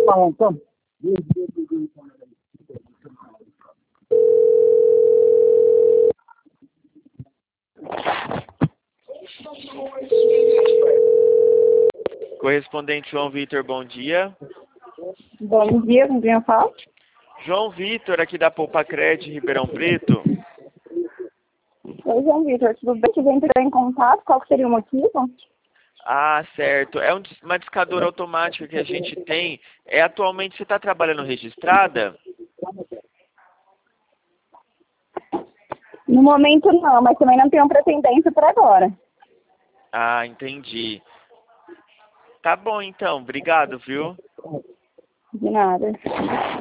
Correspondente João Vitor, bom dia. Bom dia, com quem eu falo? João Vitor, aqui da Poupa Cred, Ribeirão Preto. Oi, João Vitor, tudo bem? Quiser entrar em contato, qual que seria o motivo? Ah, certo. É uma discadora automática que a gente tem. Atualmente você está trabalhando registrada? No momento não, mas também não tenho pretendência por agora. Ah, entendi. Tá bom então, obrigado, viu? De nada.